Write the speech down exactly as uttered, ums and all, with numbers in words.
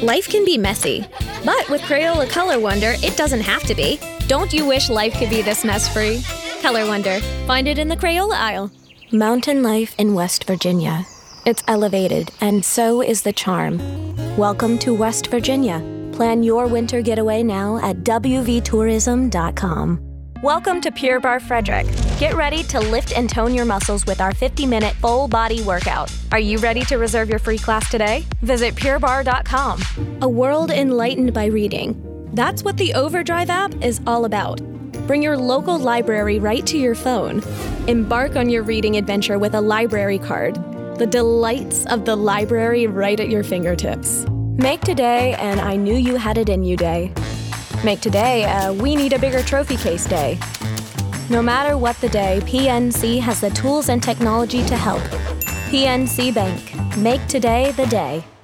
Life can be messy, but with Crayola Color Wonder, it doesn't have to be. Don't you wish life could be this mess-free? Color Wonder. Find it in the Crayola aisle. Mountain life in West Virginia. It's elevated, and so is the charm. Welcome to West Virginia. Plan your winter getaway now at w v tourism dot com. Welcome to Pure Barre Frederick. Get ready to lift and tone your muscles with our fifty-minute full-body workout. Are you ready to reserve your free class today? Visit pure barre dot com. A world enlightened by reading. That's what the Overdrive app is all about. Bring your local library right to your phone. Embark on your reading adventure with a library card. The delights of the library right at your fingertips. Make today an I Knew You Had It In You day. Make today a We Need a Bigger Trophy Case day. No matter what the day, P N C has the tools and technology to help. P N C Bank. Make today the day.